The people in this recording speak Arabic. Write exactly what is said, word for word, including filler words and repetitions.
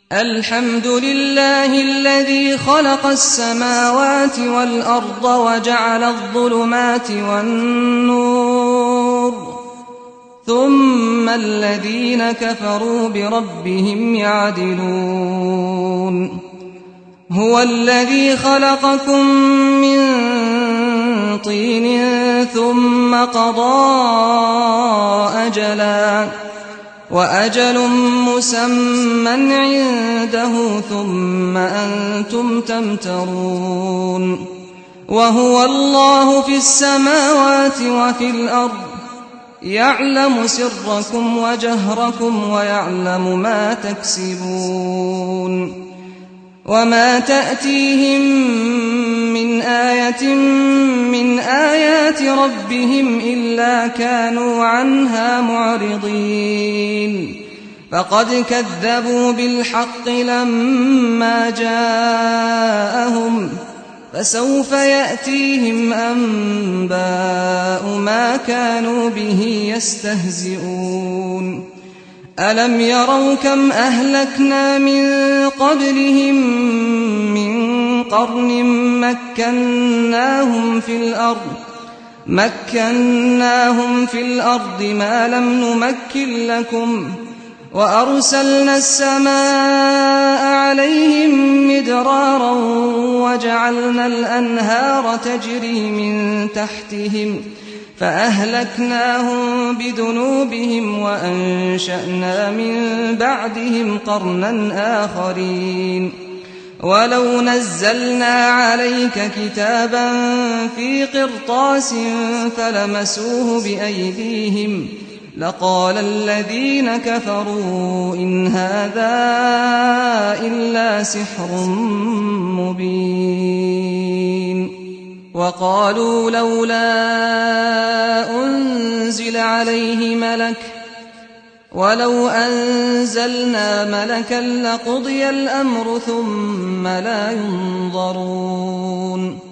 الحمد لله الذي خلق السماوات والأرض وجعل الظلمات والنور ثم الذين كفروا بربهم يعدلون هو الذي خلقكم من طين ثم قضى أجلا وأجل مسمى عنده ثم أنتم تمترون وهو الله في السماوات وفي الأرض يعلم سركم وجهركم ويعلم ما تكسبون وما تأتيهم من آية من آيات ربهم إلا كانوا عنها معرضين فقد كذبوا بالحق لما جاءهم فسوف يأتيهم أنباء ما كانوا به يستهزئون ألم يروا كم أهلكنا من قبلهم من قرن مكناهم في الأرض مكناهم في الأرض ما لم نمكن لكم وأرسلنا السماء عليهم مدرارا وجعلنا الأنهار تجري من تحتهم فأهلكناهم بذنوبهم وأنشأنا من بعدهم قرنا آخرين ولو نزلنا عليك كتابا في قرطاس فلمسوه بأيديهم لقال الذين كفروا إن هذا إلا سحر مبين وقالوا لولا أنزل عليه ملك ولو أنزلنا ملكا لقضي الأمر ثم لا ينظرون